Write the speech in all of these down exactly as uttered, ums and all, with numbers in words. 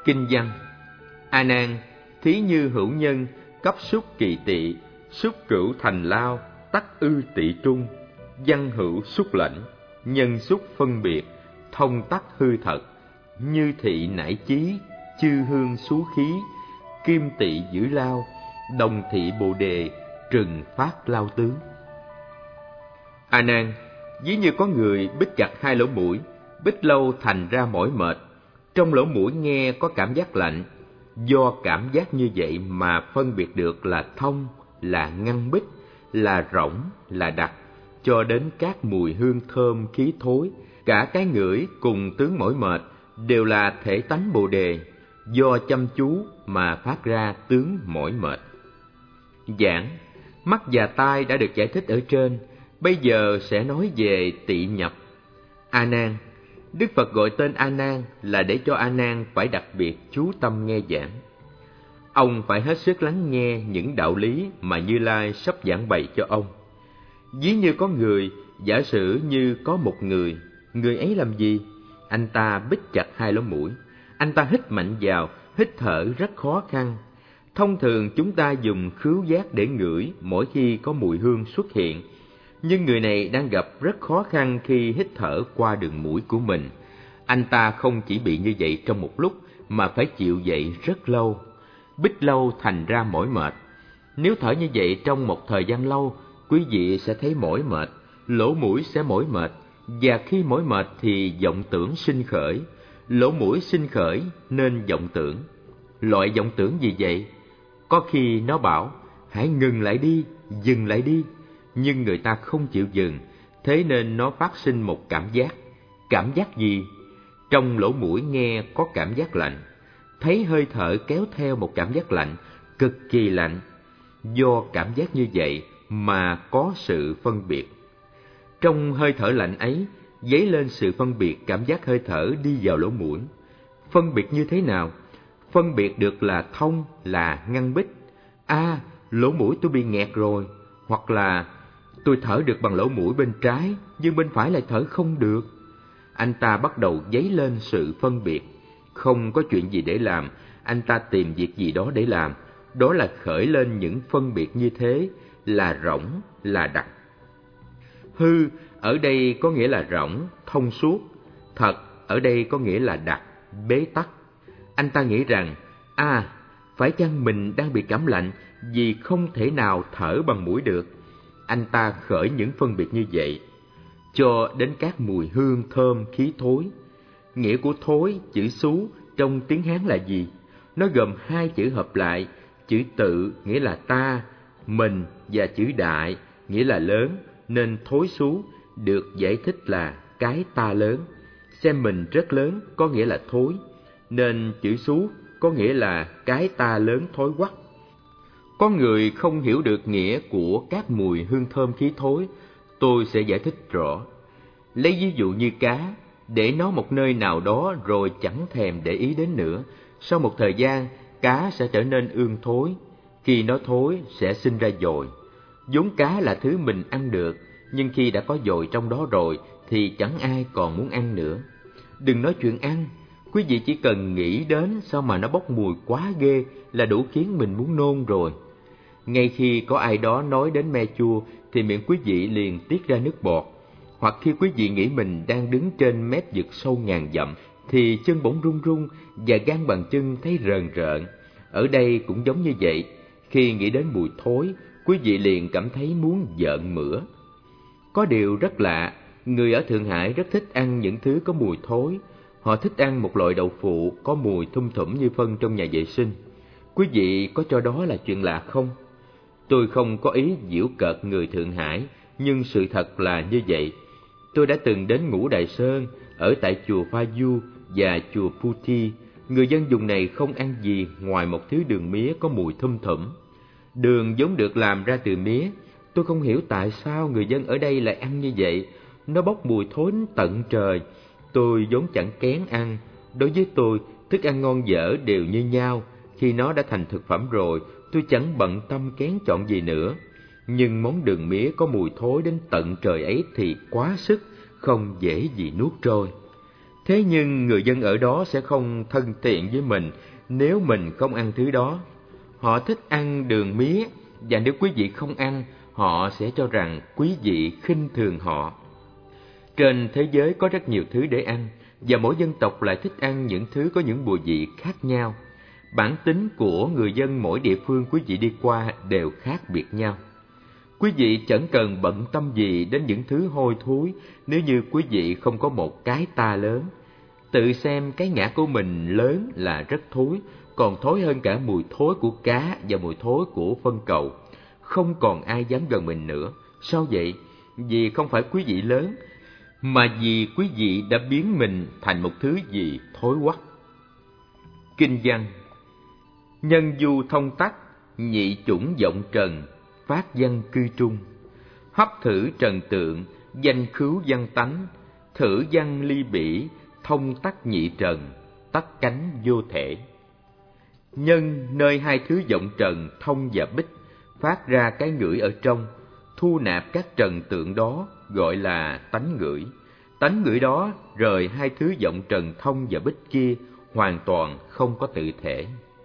Kinh văn: A Nan, thí như hữu nhân, cấp xúc kỳ tị, xúc cửu thành lao, tắc ư tị trung, văn hữu xúc lãnh, nhân xúc phân biệt, thông tắc hư thật, như thị nải chí, chư hương xú khí, kim tị giữ lao, đồng thị bồ đề, trừng phát lao tướng. A Nan, ví như có người bít chặt hai lỗ mũi, bít lâu thành ra mỏi mệt. Trong lỗ mũi nghe có cảm giác lạnh, do cảm giác như vậy mà phân biệt được là thông, là ngăn bít, là rỗng, là đặc, cho đến các mùi hương thơm khí thối, cả cái ngửi cùng tướng mỏi mệt đều là thể tánh bồ đề, do chăm chú mà phát ra tướng mỏi mệt. Giảng: mắt và tai đã được giải thích ở trên, bây giờ sẽ nói về tị nhập. A Nan, Đức Phật gọi tên A Nan là để cho A Nan phải đặc biệt chú tâm nghe giảng. Ông phải hết sức lắng nghe những đạo lý mà Như Lai sắp giảng bày cho ông. Ví như có người, giả sử như có một người, người ấy làm gì? Anh ta bít chặt hai lỗ mũi, anh ta hít mạnh vào, hít thở rất khó khăn. Thông thường chúng ta dùng khứu giác để ngửi mỗi khi có mùi hương xuất hiện, nhưng người này đang gặp rất khó khăn khi hít thở qua đường mũi của mình. Anh ta không chỉ bị như vậy trong một lúc, mà phải chịu vậy rất lâu. Bít lâu thành ra mỏi mệt. Nếu thở như vậy trong một thời gian lâu, quý vị sẽ thấy mỏi mệt, lỗ mũi sẽ mỏi mệt, và khi mỏi mệt thì vọng tưởng sinh khởi. Lỗ mũi sinh khởi nên vọng tưởng. Loại vọng tưởng gì vậy? Có khi nó bảo, hãy ngừng lại đi, dừng lại đi, nhưng người ta không chịu dừng, thế nên nó phát sinh một cảm giác. Cảm giác gì? Trong lỗ mũi nghe có cảm giác lạnh, thấy hơi thở kéo theo một cảm giác lạnh, cực kỳ lạnh. Do cảm giác như vậy mà có sự phân biệt. Trong hơi thở lạnh ấy, dấy lên sự phân biệt cảm giác hơi thở đi vào lỗ mũi. Phân biệt như thế nào? Phân biệt được là thông, là ngăn bít. À, lỗ mũi tôi bị nghẹt rồi. Hoặc là tôi thở được bằng lỗ mũi bên trái, nhưng bên phải lại thở không được. Anh ta bắt đầu dấy lên sự phân biệt. Không có chuyện gì để làm, anh ta tìm việc gì đó để làm. Đó là khởi lên những phân biệt như thế, là rỗng, là đặc. Hư ở đây có nghĩa là rỗng, thông suốt. Thật ở đây có nghĩa là đặc, bế tắc. Anh ta nghĩ rằng, à, phải chăng mình đang bị cảm lạnh vì không thể nào thở bằng mũi được. Anh ta khởi những phân biệt như vậy, cho đến các mùi hương thơm khí thối. Nghĩa của thối, chữ xú trong tiếng Hán là gì? Nó gồm hai chữ hợp lại, chữ tự nghĩa là ta, mình, và chữ đại nghĩa là lớn, nên thối xú được giải thích là cái ta lớn. Xem mình rất lớn có nghĩa là thối, nên chữ xú có nghĩa là cái ta lớn thối quắc. Có người không hiểu được nghĩa của các mùi hương thơm khí thối, tôi sẽ giải thích rõ. Lấy ví dụ như cá, để nó một nơi nào đó rồi chẳng thèm để ý đến nữa. Sau một thời gian, cá sẽ trở nên ương thối. Khi nó thối sẽ sinh ra dồi. Vốn cá là thứ mình ăn được, nhưng khi đã có dồi trong đó rồi thì chẳng ai còn muốn ăn nữa. Đừng nói chuyện ăn, quý vị chỉ cần nghĩ đến sao mà nó bốc mùi quá ghê là đủ khiến mình muốn nôn rồi. Ngay khi có ai đó nói đến me chua thì miệng quý vị liền tiết ra nước bọt. Hoặc khi quý vị nghĩ mình đang đứng trên mép vực sâu ngàn dặm thì chân bỗng run run và gan bàn chân thấy rờn rợn. Ở đây cũng giống như vậy, khi nghĩ đến mùi thối, quý vị liền cảm thấy muốn giợn mửa. Có điều rất lạ, người ở Thượng Hải rất thích ăn những thứ có mùi thối. Họ thích ăn một loại đậu phụ có mùi thum thủm như phân trong nhà vệ sinh. Quý vị có cho đó là chuyện lạ không? Tôi không có ý giễu cợt người Thượng Hải, nhưng sự thật là như vậy. Tôi đã từng đến Ngũ Đài Sơn, ở tại chùa Pha Du và chùa Pu Thi. Người dân vùng này không ăn gì ngoài một thứ đường mía có mùi thum thủm. Đường vốn được làm ra từ mía. Tôi không hiểu tại sao người dân ở đây lại ăn như vậy. Nó bốc mùi thối tận trời. Tôi vốn chẳng kén ăn. Đối với tôi, thức ăn ngon dở đều như nhau. Khi nó đã thành thực phẩm rồi, tôi chẳng bận tâm kén chọn gì nữa. Nhưng món đường mía có mùi thối đến tận trời ấy thì quá sức, không dễ gì nuốt trôi. Thế nhưng người dân ở đó sẽ không thân thiện với mình nếu mình không ăn thứ đó. Họ thích ăn đường mía, và nếu quý vị không ăn, họ sẽ cho rằng quý vị khinh thường họ. Trên thế giới có rất nhiều thứ để ăn, và mỗi dân tộc lại thích ăn những thứ có những mùi vị khác nhau. Bản tính của người dân mỗi địa phương quý vị đi qua đều khác biệt nhau. Quý vị chẳng cần bận tâm gì đến những thứ hôi thối nếu như quý vị không có một cái ta lớn. Tự xem cái ngã của mình lớn là rất thối, còn thối hơn cả mùi thối của cá và mùi thối của phân cầu. Không còn ai dám gần mình nữa. Sao vậy? Vì không phải quý vị lớn, mà vì quý vị đã biến mình thành một thứ gì thối quắc. Kinh văn: nhân du thông tắc, nhị chủng vọng trần, phát văn cư trung. Hấp thử trần tượng, danh khứu văn tánh, thử văn ly bỉ, thông tắc nhị trần, tắc cánh vô thể. Nhân nơi hai thứ vọng trần thông và bích phát ra cái ngửi ở trong, thu nạp các trần tượng đó gọi là tánh ngửi. Tánh ngửi đó rời hai thứ vọng trần thông và bích kia, hoàn toàn không có tự thể.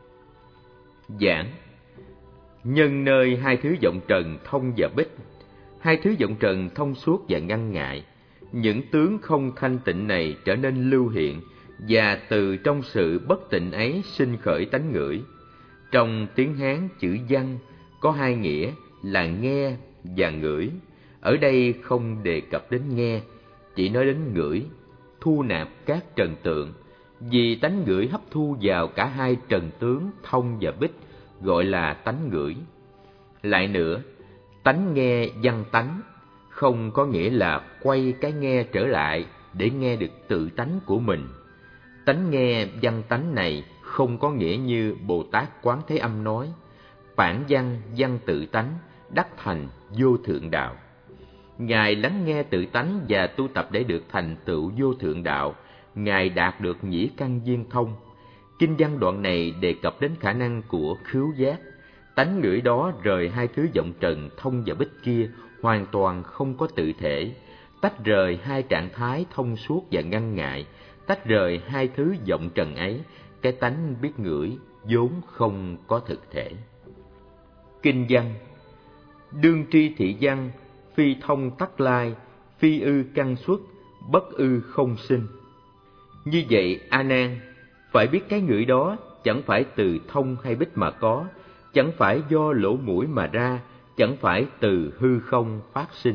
Giảng: nhân nơi hai thứ vọng trần thông và bích, hai thứ vọng trần thông suốt và ngăn ngại, những tướng không thanh tịnh này trở nên lưu hiện, và từ trong sự bất tịnh ấy sinh khởi tánh ngửi. Trong tiếng Hán, chữ văn có hai nghĩa là nghe và ngửi. Ở đây không đề cập đến nghe, chỉ nói đến ngửi, thu nạp các trần tượng. Vì tánh ngửi hấp thu vào cả hai trần tướng thông và bích, gọi là tánh ngửi. Lại nữa, tánh nghe văn tánh không có nghĩa là quay cái nghe trở lại để nghe được tự tánh của mình. Tánh nghe văn tánh này không có nghĩa như Bồ Tát Quán Thế Âm nói: phản văn văn tự tánh, đắc thành vô thượng đạo. Ngài lắng nghe tự tánh và tu tập để được thành tựu vô thượng đạo. Ngài đạt được nhĩ căn viên thông. Kinh văn đoạn này đề cập đến khả năng của khứu giác. Tánh ngửi đó rời hai thứ vọng trần thông và bích kia, hoàn toàn không có tự thể, tách rời hai trạng thái thông suốt và ngăn ngại, tách rời hai thứ vọng trần ấy, cái tánh biết ngửi vốn không có thực thể. Kinh văn: đương tri thị văn, phi thông tắc lai, phi ư căn xuất, bất ư không sinh. Như vậy, A Nan, phải biết cái ngửi đó chẳng phải từ thông hay bích mà có, chẳng phải do lỗ mũi mà ra, chẳng phải từ hư không phát sinh.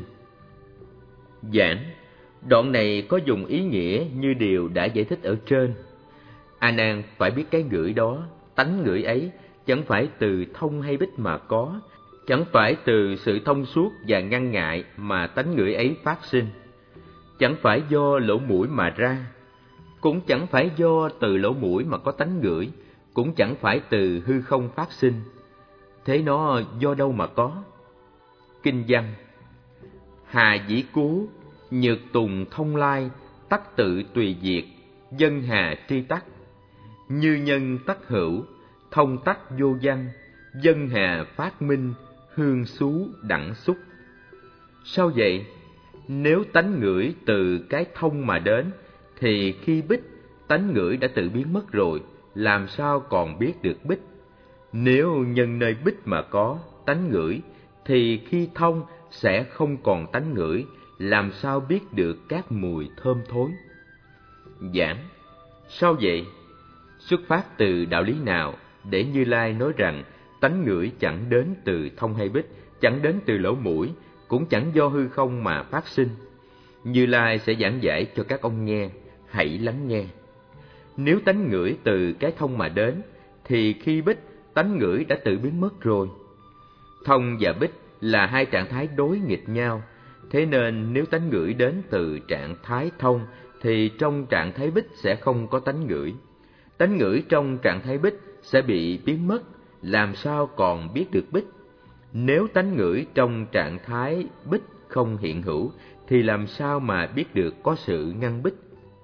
Giảng: đoạn này có dùng ý nghĩa như điều đã giải thích ở trên. A Nan phải biết cái ngửi đó, tánh ngửi ấy chẳng phải từ thông hay bích mà có, chẳng phải từ sự thông suốt và ngăn ngại mà tánh ngửi ấy phát sinh, chẳng phải do lỗ mũi mà ra, cũng chẳng phải do từ lỗ mũi mà có tánh ngửi, cũng chẳng phải từ hư không phát sinh. Thế nó do đâu mà có? Kinh văn: hà dĩ cố, nhược tùng thông lai, tắc tự tùy diệt, dân hà tri tắc. Như nhân tắc hữu, thông tắc vô văn, dân hà phát minh, hương xú đẳng xúc. Sao vậy? Nếu tánh ngửi từ cái thông mà đến, thì khi bích, tánh ngửi đã tự biến mất rồi, làm sao còn biết được bích? Nếu nhân nơi bích mà có tánh ngửi, thì khi thông sẽ không còn tánh ngửi, làm sao biết được các mùi thơm thối? Giảng: sao vậy? Xuất phát từ đạo lý nào để Như Lai nói rằng tánh ngửi chẳng đến từ thông hay bích, chẳng đến từ lỗ mũi, cũng chẳng do hư không mà phát sinh? Như Lai sẽ giảng giải cho các ông nghe, hãy lắng nghe. Nếu tánh ngửi từ cái thông mà đến, thì khi bích, tánh ngửi đã tự biến mất rồi. Thông và bích là hai trạng thái đối nghịch nhau, thế nên nếu tánh ngửi đến từ trạng thái thông, thì trong trạng thái bích sẽ không có tánh ngửi. Tánh ngửi trong trạng thái bích sẽ bị biến mất, làm sao còn biết được bích? Nếu tánh ngửi trong trạng thái bích không hiện hữu, thì làm sao mà biết được có sự ngăn bích?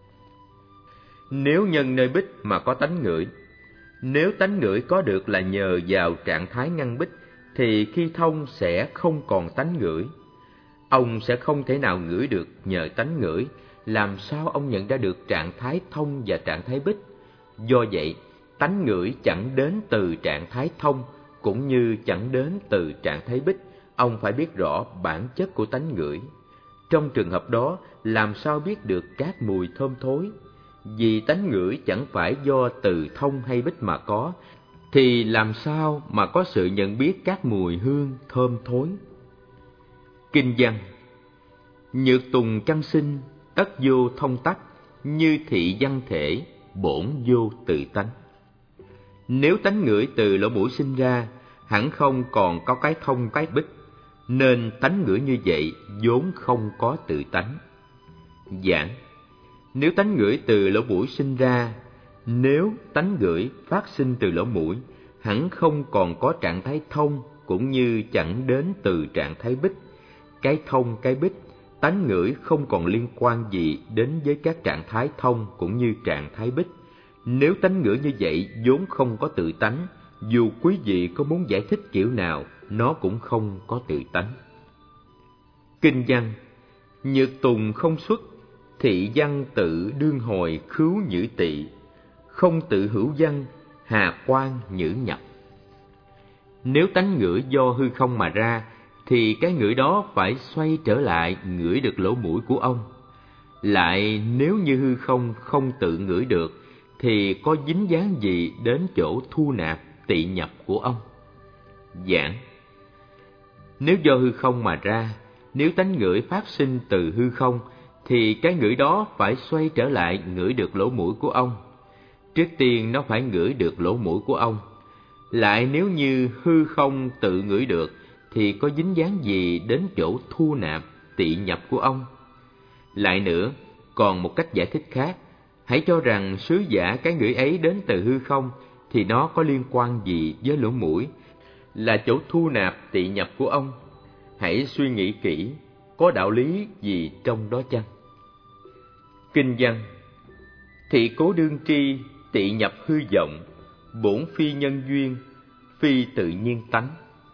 Nếu nhân nơi bích mà có tánh ngửi, nếu tánh ngửi có được là nhờ vào trạng thái ngăn bích, thì khi thông sẽ không còn tánh ngửi. Ông sẽ không thể nào ngửi được nhờ tánh ngửi, làm sao ông nhận ra được trạng thái thông và trạng thái bích? Do vậy, tánh ngửi chẳng đến từ trạng thái thông, cũng như chẳng đến từ trạng thái bích. Ông phải biết rõ bản chất của tánh ngửi. Trong trường hợp đó, làm sao biết được các mùi thơm thối? Vì tánh ngửi chẳng phải do từ thông hay bích mà có, thì làm sao mà có sự nhận biết các mùi hương thơm thối? Kinh văn: Nhược tùng căn sinh, tất vô thông tắc, như thị văn thể, bổn vô tự tánh. Nếu tánh ngửi từ lỗ mũi sinh ra, hẳn không còn có cái thông cái bích, nên tánh ngửi như vậy vốn không có tự tánh. Giảng: Nếu tánh ngửi từ lỗ mũi sinh ra, nếu tánh ngửi phát sinh từ lỗ mũi, hẳn không còn có trạng thái thông, cũng như chẳng đến từ trạng thái bích. Cái thông cái bích, tánh ngửi không còn liên quan gì đến với các trạng thái thông cũng như trạng thái bích. Nếu tánh ngửi như vậy vốn không có tự tánh, dù quý vị có muốn giải thích kiểu nào, nó cũng không có tự tánh. Kinh văn: Nhược tùng không xuất, thị văn tự đương hồi khứu nhữ tị, không tự hữu văn, hà quan nhữ nhập. Nếu tánh ngửi do hư không mà ra, thì cái ngửi đó phải xoay trở lại ngửi được lỗ mũi của ông. Lại nếu như hư không không tự ngửi được, thì có dính dáng gì đến chỗ thu nạp tị nhập của ông? Giảng: Nếu do hư không mà ra, nếu tánh ngửi phát sinh từ hư không, thì cái ngửi đó phải xoay trở lại ngửi được lỗ mũi của ông. Trước tiên nó phải ngửi được lỗ mũi của ông. Lại nếu như hư không tự ngửi được, thì có dính dáng gì đến chỗ thu nạp tị nhập của ông? Lại nữa, còn một cách giải thích khác, hãy cho rằng sứ giả cái ngửi ấy đến từ hư không, thì nó có liên quan gì với lỗ mũi, là chỗ thu nạp tị nhập của ông? Hãy suy nghĩ kỹ, có đạo lý gì trong đó chăng? Kinh văn: Thị cố đương tri, tị nhập hư vọng, bổn phi nhân duyên, phi tự nhiên tánh.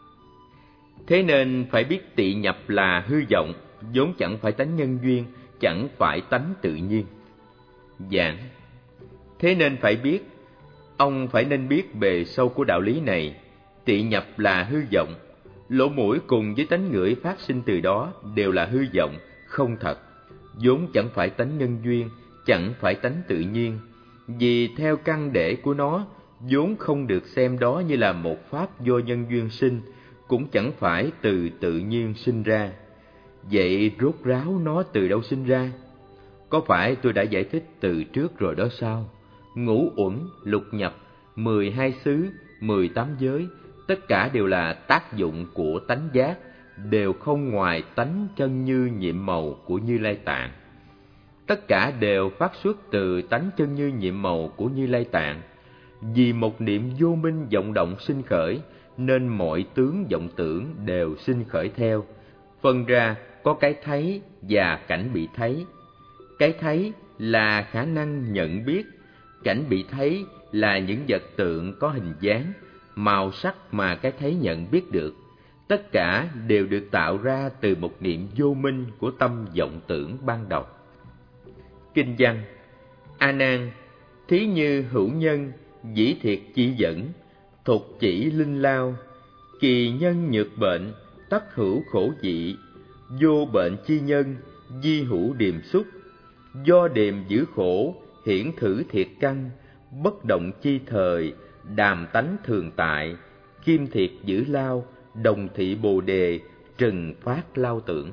Thế nên phải biết tị nhập là hư vọng, vốn chẳng phải tánh nhân duyên, chẳng phải tánh tự nhiên. Giảng: Thế nên phải biết, ông phải nên biết bề sâu của đạo lý này. Tị nhập là hư vọng, lỗ mũi cùng với tánh ngửi phát sinh từ đó đều là hư vọng, không thật, vốn chẳng phải tánh nhân duyên, chẳng phải tánh tự nhiên. Vì theo căn để của nó, vốn không được xem đó như là một pháp do nhân duyên sinh, cũng chẳng phải từ tự nhiên sinh ra. Vậy rốt ráo nó từ đâu sinh ra? Có phải tôi đã giải thích từ trước rồi đó sao? Ngũ uẩn, lục nhập, mười hai xứ, mười tám giới, tất cả đều là tác dụng của tánh giác, đều không ngoài tánh chân như nhiệm màu của Như Lai Tạng. Tất cả đều phát xuất từ tánh chân như nhiệm màu của Như Lai Tạng. Vì một niệm vô minh vọng động sinh khởi, nên mọi tướng vọng tưởng đều sinh khởi theo. Phân ra có cái thấy và cảnh bị thấy. Cái thấy là khả năng nhận biết, cảnh bị thấy là những vật tượng có hình dáng, màu sắc mà cái thấy nhận biết được. Tất cả đều được tạo ra từ một niệm vô minh của tâm vọng tưởng ban đầu. Kinh văn: A Nan, thí như hữu nhân, dĩ thiệt chỉ dẫn, thục chỉ linh lao, kỳ nhân nhược bệnh, tất hữu khổ dị, vô bệnh chi nhân, di hữu điềm xúc, do điềm giữ khổ, hiển thử thiệt căn, bất động chi thời, đàm tánh thường tại, kim thiệt giữ lao, đồng thị bồ đề, trừng phát lao tưởng.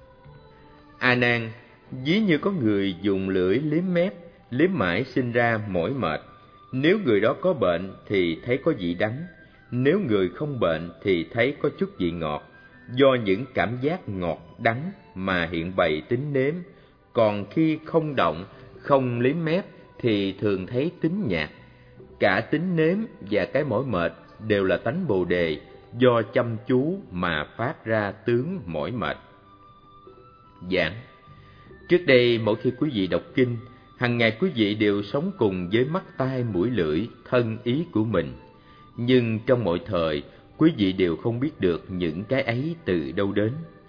A Nan, ví như có người dùng lưỡi liếm mép, liếm mãi sinh ra mỏi mệt. Nếu người đó có bệnh thì thấy có vị đắng, nếu người không bệnh thì thấy có chút vị ngọt. Do những cảm giác ngọt đắng mà hiện bày tính nếm, còn khi không động, không liếm mép thì thường thấy tính nhạt. Cả tính nếm và cái mỏi mệt đều là tánh bồ đề, do chăm chú mà phát ra tướng mỏi mệt. Giảng: Trước đây mỗi khi quý vị đọc kinh, hằng ngày quý vị đều sống cùng với mắt tai mũi lưỡi, thân ý của mình. Nhưng trong mọi thời, quý vị đều không biết được những cái ấy từ đâu đến.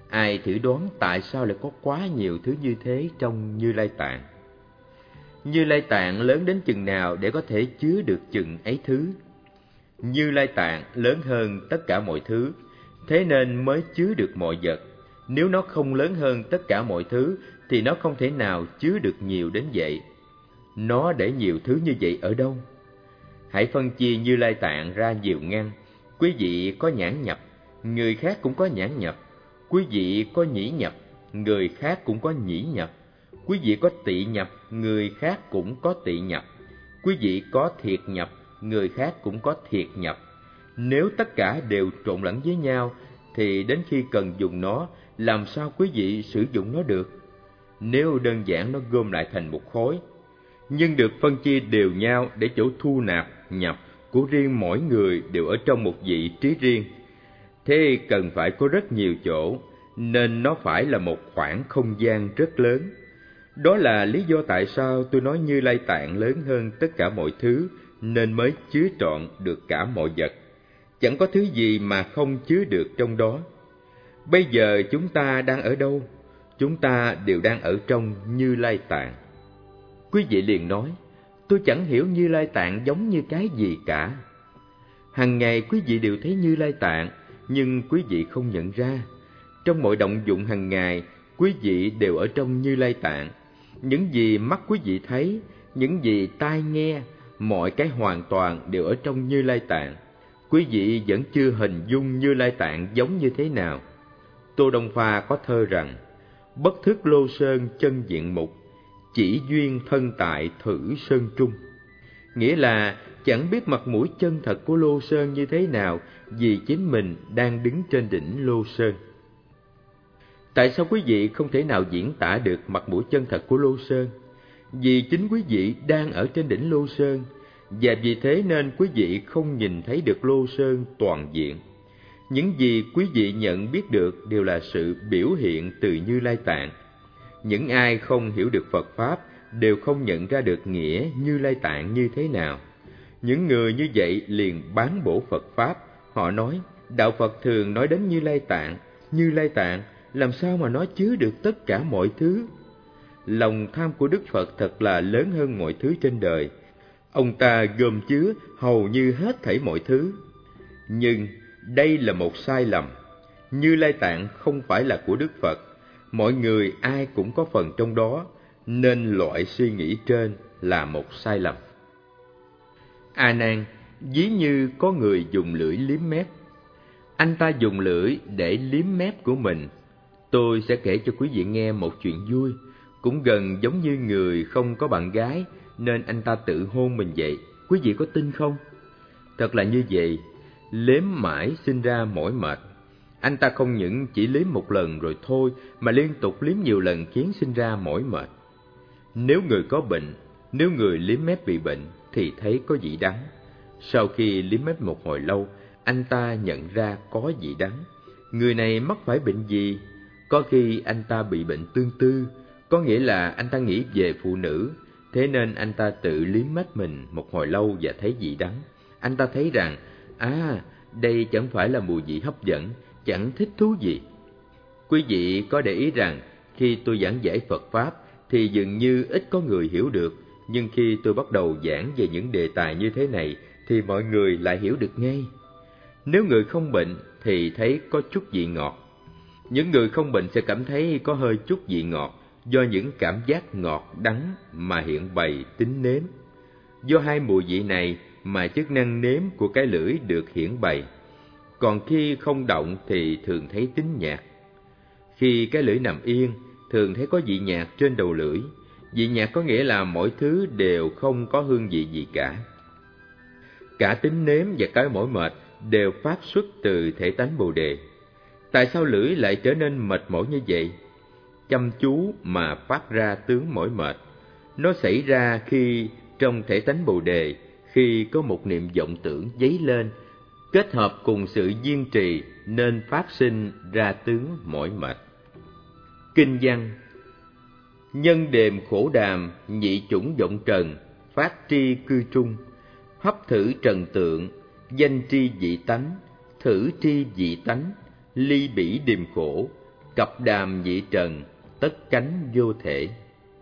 Ai thử đoán tại sao lại có quá nhiều thứ như thế trong Như Lai Tạng? Như Lai Tạng lớn đến chừng nào để có thể chứa được chừng ấy thứ? Như Lai Tạng lớn hơn tất cả mọi thứ, thế nên mới chứa được mọi vật. Nếu nó không lớn hơn tất cả mọi thứ thì nó không thể nào chứa được nhiều đến vậy. Nó để nhiều thứ như vậy ở đâu? Hãy phân chia Như Lai Tạng ra nhiều ngăn. Quý vị có nhãn nhập, người khác cũng có nhãn nhập. Quý vị có nhĩ nhập, người khác cũng có nhĩ nhập. Quý vị có tị nhập, người khác cũng có tị nhập. Quý vị có thiệt nhập, người khác cũng có thiệt nhập. Nếu tất cả đều trộn lẫn với nhau, thì đến khi cần dùng nó, làm sao quý vị sử dụng nó được? Nếu đơn giản nó gom lại thành một khối, nhưng được phân chia đều nhau để chỗ thu nạp, nhập của riêng mỗi người đều ở trong một vị trí riêng. Thế cần phải có rất nhiều chỗ, nên nó phải là một khoảng không gian rất lớn. Đó là lý do tại sao tôi nói Như Lai Tạng lớn hơn tất cả mọi thứ, nên mới chứa trọn được cả mọi vật. Chẳng có thứ gì mà không chứa được trong đó. Bây giờ chúng ta đang ở đâu? Chúng ta đều đang ở trong Như Lai Tạng. Quý vị liền nói, tôi chẳng hiểu Như Lai Tạng giống như cái gì cả. Hằng ngày quý vị đều thấy Như Lai Tạng, nhưng quý vị không nhận ra. Trong mọi động dụng hằng ngày, quý vị đều ở trong Như Lai Tạng. Những gì mắt quý vị thấy, những gì tai nghe, mọi cái hoàn toàn đều ở trong Như Lai Tạng. Quý vị vẫn chưa hình dung Như Lai Tạng giống như thế nào. Tô Đông Pha có thơ rằng, bất thức lô sơn chân diện mục, chỉ duyên thân tại thử sơn trung. Nghĩa là chẳng biết mặt mũi chân thật của lô sơn như thế nào, vì chính mình đang đứng trên đỉnh lô sơn. Tại sao quý vị không thể nào diễn tả được mặt mũi chân thật của lô sơn? Vì chính quý vị đang ở trên đỉnh lô sơn, và vì thế nên quý vị không nhìn thấy được lô sơn toàn diện. Những gì quý vị nhận biết được đều là sự biểu hiện từ Như Lai Tạng. Những ai không hiểu được Phật Pháp đều không nhận ra được nghĩa Như Lai Tạng như thế nào. Những người như vậy liền bán bổ Phật Pháp. Họ nói, Đạo Phật thường nói đến Như Lai Tạng. Như Lai Tạng, làm sao mà nó chứa được tất cả mọi thứ? Lòng tham của Đức Phật thật là lớn hơn mọi thứ trên đời. Ông ta gồm chứa hầu như hết thảy mọi thứ. Nhưng đây là một sai lầm. Như Lai Tạng không phải là của Đức Phật. Mọi người ai cũng có phần trong đó, nên loại suy nghĩ trên là một sai lầm. A Nan, ví như có người dùng lưỡi liếm mép. Anh ta dùng lưỡi để liếm mép của mình. Tôi sẽ kể cho quý vị nghe một chuyện vui, cũng gần giống như người không có bạn gái nên anh ta tự hôn mình vậy. Quý vị có tin không? Thật là như vậy, liếm mãi sinh ra mỏi mệt. Anh ta không những chỉ liếm một lần rồi thôi, mà liên tục liếm nhiều lần khiến sinh ra mỏi mệt. Nếu người có bệnh, nếu người liếm mép bị bệnh thì thấy có vị đắng. Sau khi liếm mép một hồi lâu, anh ta nhận ra có vị đắng. Người này mắc phải bệnh gì? Có khi anh ta bị bệnh tương tư, có nghĩa là anh ta nghĩ về phụ nữ, thế nên anh ta tự liếm mép mình một hồi lâu và thấy vị đắng. Anh ta thấy rằng, à, đây chẳng phải là mùi vị hấp dẫn, chẳng thích thú gì. Quý vị có để ý rằng, khi tôi giảng giải Phật Pháp thì dường như ít có người hiểu được, nhưng khi tôi bắt đầu giảng về những đề tài như thế này thì mọi người lại hiểu được ngay. Nếu người không bệnh thì thấy có chút vị ngọt. Những người không bệnh sẽ cảm thấy có hơi chút vị ngọt do những cảm giác ngọt đắng mà hiện bày tính nếm. Do hai mùi vị này mà chức năng nếm của cái lưỡi được hiển bày. Còn khi không động thì thường thấy tính nhạt. Khi cái lưỡi nằm yên, thường thấy có vị nhạt trên đầu lưỡi. Vị nhạt có nghĩa là mọi thứ đều không có hương vị gì cả. Cả tính nếm và cái mỏi mệt đều phát xuất từ thể tánh Bồ Đề. Tại sao lưỡi lại trở nên mệt mỏi như vậy? Chăm chú mà phát ra tướng mỏi mệt. Nó xảy ra khi trong thể tánh Bồ Đề, khi có một niệm vọng tưởng dấy lên, kết hợp cùng sự kiên trì nên phát sinh ra tướng mỏi mệt. Kinh văn: nhân đềm khổ đàm, nhị chủng vọng trần, phát tri cư trung, hấp thử trần tượng, danh tri dị tánh, thử tri dị tánh, ly bỉ điềm khổ, cập đàm nhị trần, tất cánh vô thể.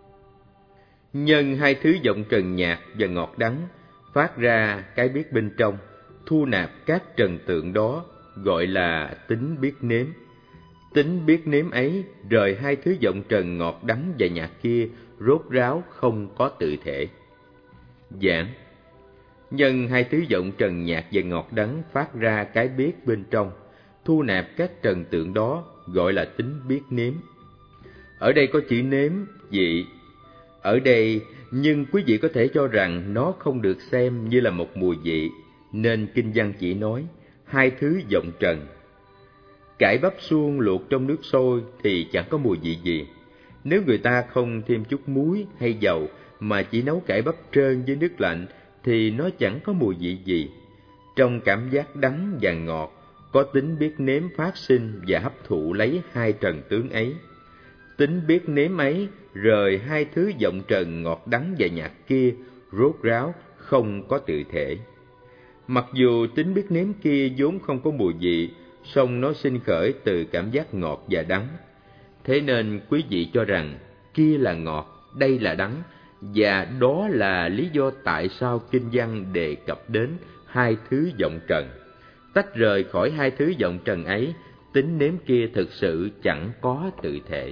Nhân hai thứ vọng trần nhạt và ngọt đắng, phát ra cái biết bên trong, thu nạp các trần tượng đó, gọi là tính biết nếm. Tính biết nếm ấy rời hai thứ vọng trần ngọt đắng và nhạt kia, rốt ráo không có tự thể. Giảng: nhân hai thứ vọng trần nhạt và ngọt đắng phát ra cái biết bên trong, thu nạp các trần tượng đó, gọi là tính biết nếm. Ở đây có chữ nếm, vị. Ở đây, nhưng quý vị có thể cho rằng nó không được xem như là một mùi vị, nên kinh văn chỉ nói hai thứ vọng trần. Cải bắp suông luộc trong nước sôi thì chẳng có mùi vị gì. Nếu người ta không thêm chút muối hay dầu mà chỉ nấu cải bắp trơn với nước lạnh thì nó chẳng có mùi vị gì. Trong cảm giác đắng và ngọt, có tính biết nếm phát sinh và hấp thụ lấy hai trần tướng ấy. Tính biết nếm ấy rời hai thứ vọng trần ngọt đắng và nhạt kia, rốt ráo không có tự thể. Mặc dù tính biết nếm kia vốn không có mùi vị, song nó sinh khởi từ cảm giác ngọt và đắng. Thế nên quý vị cho rằng kia là ngọt, đây là đắng, và đó là lý do tại sao kinh văn đề cập đến hai thứ vọng trần. Tách rời khỏi hai thứ vọng trần ấy, tính nếm kia thực sự chẳng có tự thể.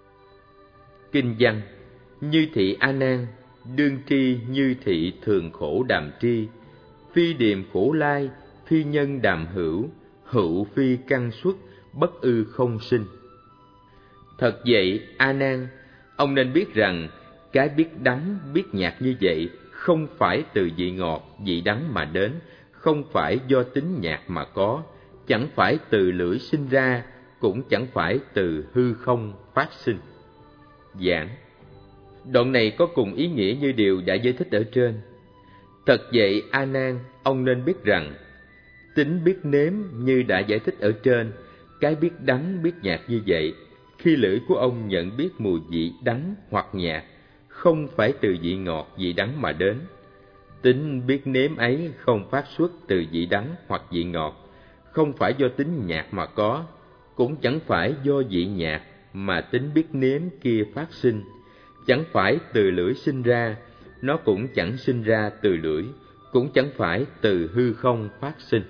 Kinh văn: như thị A Nan, đương tri như thị thường khổ đàm tri, phi điềm khổ lai, phi nhân đàm hữu, hữu phi căn xuất, bất ư không sinh. Thật vậy, A Nan, ông nên biết rằng cái biết đắng, biết nhạt như vậy không phải từ vị ngọt, vị đắng mà đến, không phải do tính nhạt mà có, chẳng phải từ lưỡi sinh ra, cũng chẳng phải từ hư không phát sinh. Giảng: đoạn này có cùng ý nghĩa như điều đã giải thích ở trên. Thật vậy, A Nan, ông nên biết rằng tính biết nếm như đã giải thích ở trên, cái biết đắng, biết nhạt như vậy, khi lưỡi của ông nhận biết mùi vị đắng hoặc nhạt, không phải từ vị ngọt, vị đắng mà đến. Tính biết nếm ấy không phát xuất từ vị đắng hoặc vị ngọt, không phải do tính nhạt mà có, cũng chẳng phải do vị nhạt mà tính biết nếm kia phát sinh, chẳng phải từ lưỡi sinh ra, nó cũng chẳng sinh ra từ lưỡi, cũng chẳng phải từ hư không phát sinh.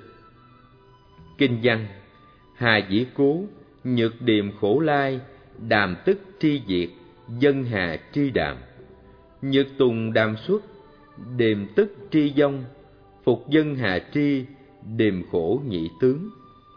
Kinh văn: hà dĩ cố, nhược điềm khổ lai, đàm tức tri diệt, dân hà tri đàm. Nhược tùng đàm xuất, điềm tức tri dông, phục dân hà tri, điềm khổ nhị tướng.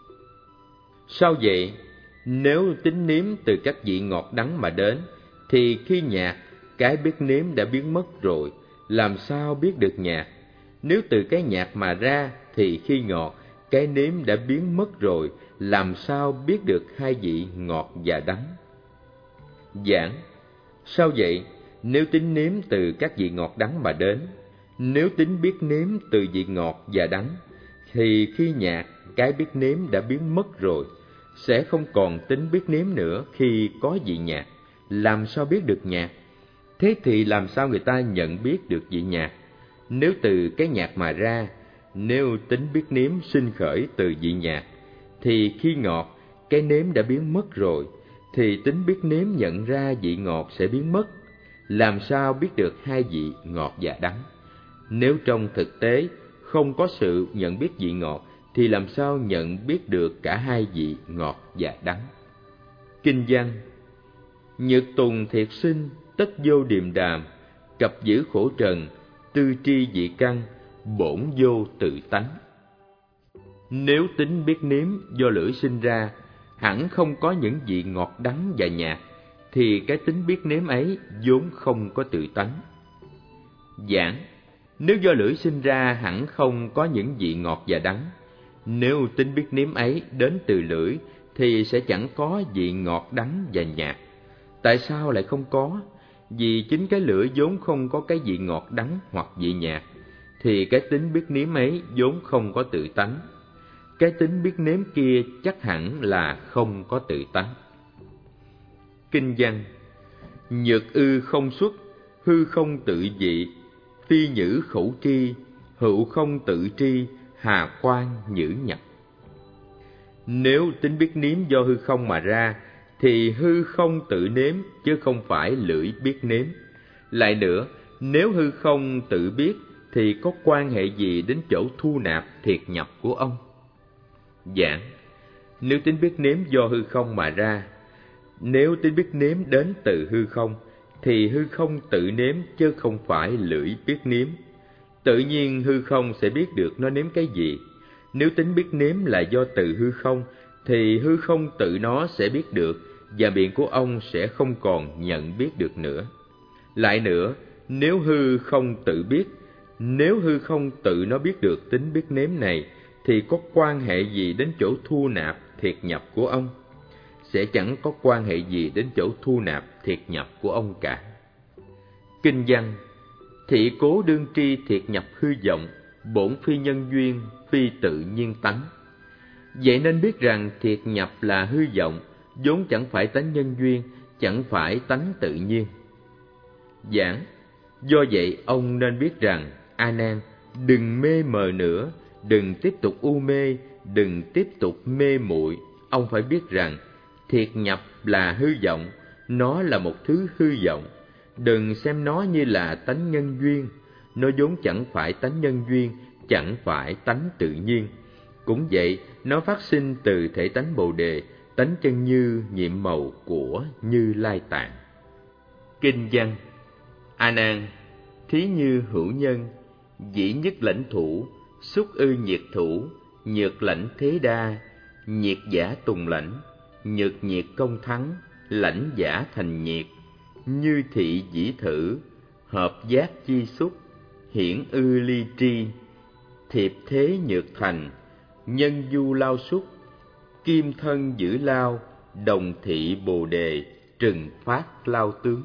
Sao vậy? Nếu tính nếm từ các vị ngọt đắng mà đến, thì khi nhạt, cái biết nếm đã biến mất rồi, làm sao biết được nhạt? Nếu từ cái nhạt mà ra, thì khi ngọt, cái nếm đã biến mất rồi, làm sao biết được hai vị ngọt và đắng? Giảng: sao vậy? Nếu tính nếm từ các vị ngọt đắng mà đến, nếu tính biết nếm từ vị ngọt và đắng, thì khi nhạt, cái biết nếm đã biến mất rồi, sẽ không còn tính biết nếm nữa khi có vị nhạt, làm sao biết được nhạt? Thế thì làm sao người ta nhận biết được vị nhạt? Nếu từ cái nhạt mà ra, nếu tính biết nếm sinh khởi từ vị nhạt, thì khi ngọt, cái nếm đã biến mất rồi, thì tính biết nếm nhận ra vị ngọt sẽ biến mất, làm sao biết được hai vị ngọt và đắng? Nếu trong thực tế không có sự nhận biết vị ngọt, thì làm sao nhận biết được cả hai vị ngọt và đắng? Kinh văn: nhược tùng thiệt sinh, tất vô điềm đàm, cập giữ khổ trần, tư tri vị căn, bổn vô tự tánh. Nếu tính biết nếm do lưỡi sinh ra, hẳn không có những vị ngọt đắng và nhạt, thì cái tính biết nếm ấy vốn không có tự tánh. Giảng: nếu do lưỡi sinh ra hẳn không có những vị ngọt và đắng, nếu tính biết nếm ấy đến từ lưỡi thì sẽ chẳng có vị ngọt đắng và nhạt. Tại sao lại không có? Vì chính cái lưỡi vốn không có cái vị ngọt đắng hoặc vị nhạt, thì cái tính biết nếm ấy vốn không có tự tánh. Cái tính biết nếm kia chắc hẳn là không có tự tánh. Kinh văn: nhược ư không xuất, hư không tự vị, phi nhữ khẩu tri, hữu không tự tri, hà quan nhữ nhập. Nếu tính biết nếm do hư không mà ra, thì hư không tự nếm chứ không phải lưỡi biết nếm. Lại nữa, nếu hư không tự biết thì có quan hệ gì đến chỗ thu nạp thiệt nhập của ông? Giảng: nếu tính biết nếm do hư không mà ra, nếu tính biết nếm đến từ hư không, thì hư không tự nếm chứ không phải lưỡi biết nếm. Tự nhiên hư không sẽ biết được nó nếm cái gì. Nếu tính biết nếm là do từ hư không, thì hư không tự nó sẽ biết được, và miệng của ông sẽ không còn nhận biết được nữa. Lại nữa, nếu hư không tự biết, nếu hư không tự nó biết được tính biết nếm này, thì có quan hệ gì đến chỗ thu nạp thiệt nhập của ông? Sẽ chẳng có quan hệ gì đến chỗ thu nạp thiệt nhập của ông cả. Kinh văn: thị cố đương tri thiệt nhập hư vọng, bổn phi nhân duyên, phi tự nhiên tánh. Vậy nên biết rằng thiệt nhập là hư vọng, vốn chẳng phải tánh nhân duyên, chẳng phải tánh tự nhiên. Giảng: do vậy ông nên biết rằng, A Nan, đừng mê mờ nữa, đừng tiếp tục u mê, đừng tiếp tục mê muội. Ông phải biết rằng thiệt nhập là hư vọng, nó là một thứ hư vọng. Đừng xem nó như là tánh nhân duyên, nó vốn chẳng phải tánh nhân duyên, chẳng phải tánh tự nhiên. Cũng vậy, nó phát sinh từ thể tánh Bồ Đề, tánh chân như nhiệm màu của Như Lai Tạng. Kinh văn: A Nan, thí như hữu nhân, dĩ nhất lãnh thủ, xúc ư nhiệt thủ, nhược lãnh thế đa, nhiệt giả tùng lãnh, nhược nhiệt công thắng, lãnh giả thành nhiệt, như thị dĩ thử, hợp giác chi xúc, hiển ư ly tri, thiệp thế nhược thành, nhân du lao xúc, kim thân giữ lao, đồng thị Bồ Đề, trừng phát lao tướng.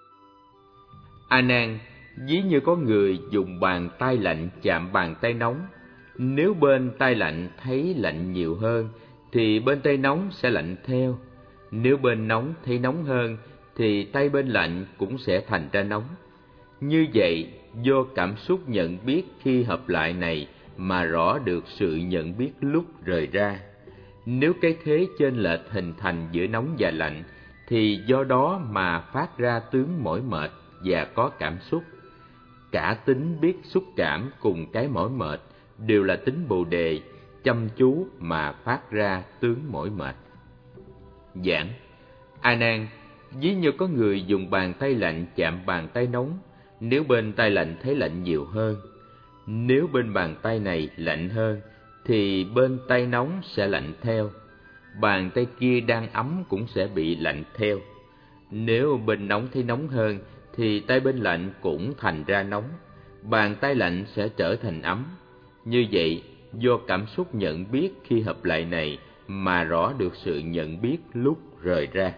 A Nan, ví như có người dùng bàn tay lạnh chạm bàn tay nóng. Nếu bên tay lạnh thấy lạnh nhiều hơn, thì bên tay nóng sẽ lạnh theo. Nếu bên nóng thấy nóng hơn, thì tay bên lạnh cũng sẽ thành ra nóng. Như vậy, do cảm xúc nhận biết khi hợp lại này mà rõ được sự nhận biết lúc rời ra. Nếu cái thế chênh lệch hình thành giữa nóng và lạnh, thì do đó mà phát ra tướng mỏi mệt và có cảm xúc. Cả tính biết xúc cảm cùng cái mỏi mệt đều là tính Bồ Đề, chăm chú mà phát ra tướng mỏi mệt. Giảng: A Nan, ví như có người dùng bàn tay lạnh chạm bàn tay nóng. Nếu bên tay lạnh thấy lạnh nhiều hơn, nếu bên bàn tay này lạnh hơn, thì bên tay nóng sẽ lạnh theo. Bàn tay kia đang ấm cũng sẽ bị lạnh theo. Nếu bên nóng thấy nóng hơn, thì tay bên lạnh cũng thành ra nóng. Bàn tay lạnh sẽ trở thành ấm. Như vậy, do cảm xúc nhận biết khi hợp lại này mà rõ được sự nhận biết lúc rời ra.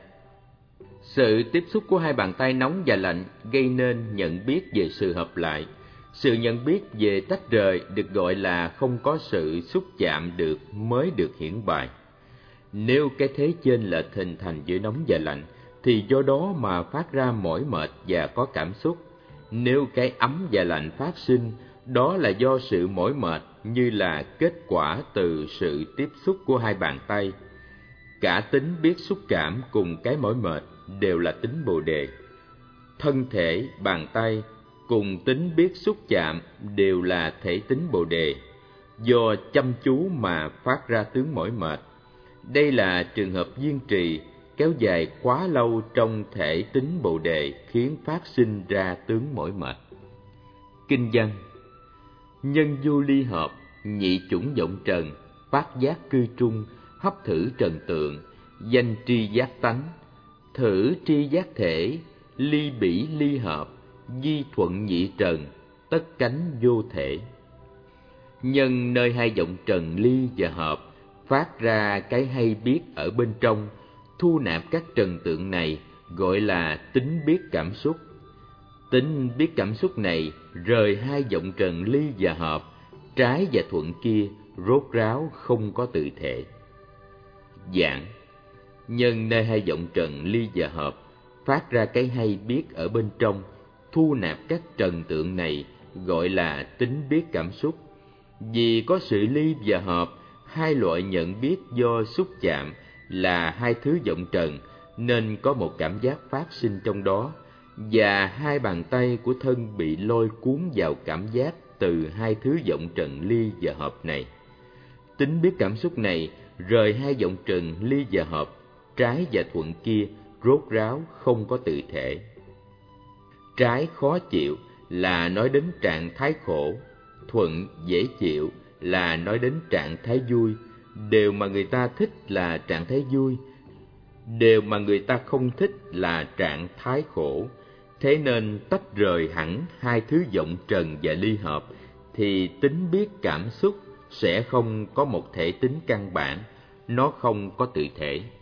Sự tiếp xúc của hai bàn tay nóng và lạnh gây nên nhận biết về sự hợp lại. Sự nhận biết về tách rời được gọi là không có sự xúc chạm được mới được hiển bày. Nếu cái thế chênh lệch hình thành giữa nóng và lạnh, thì do đó mà phát ra mỏi mệt và có cảm xúc. Nếu cái ấm và lạnh phát sinh, đó là do sự mỏi mệt như là kết quả từ sự tiếp xúc của hai bàn tay. Cả tính biết xúc cảm cùng cái mỏi mệt đều là tính Bồ Đề. Thân thể, bàn tay cùng tính biết xúc chạm đều là thể tính Bồ Đề, do chăm chú mà phát ra tướng mỏi mệt. Đây là trường hợp duyên trì kéo dài quá lâu trong thể tính Bồ Đề khiến phát sinh ra tướng mỏi mệt. Kinh văn: nhân vô ly hợp, nhị chủng vọng trần, phát giác cư trung, hấp thử trần tượng, danh tri giác tánh, thử tri giác thể, ly bỉ ly hợp, di thuận nhị trần, tất cánh vô thể. Nhân nơi hai vọng trần ly và hợp, phát ra cái hay biết ở bên trong, thu nạp các trần tượng này gọi là tính biết cảm xúc. Tính biết cảm xúc này rời hai vọng trần ly và hợp, trái và thuận kia rốt ráo không có tự thể. Giảng: nhân nơi hai vọng trần ly và hợp, phát ra cái hay biết ở bên trong, thu nạp các trần tượng này gọi là tính biết cảm xúc. Vì có sự ly và hợp, hai loại nhận biết do xúc chạm là hai thứ vọng trần, nên có một cảm giác phát sinh trong đó, và hai bàn tay của thân bị lôi cuốn vào cảm giác từ hai thứ vọng trần ly và hợp này. Tính biết cảm xúc này rời hai vọng trần ly và hợp, trái và thuận kia, rốt ráo không có tự thể. Trái khó chịu là nói đến trạng thái khổ, thuận dễ chịu là nói đến trạng thái vui. Điều mà người ta thích là trạng thái vui, điều mà người ta không thích là trạng thái khổ. Thế nên tách rời hẳn hai thứ vọng trần và ly hợp, thì tính biết cảm xúc sẽ không có một thể tính căn bản, nó không có tự thể.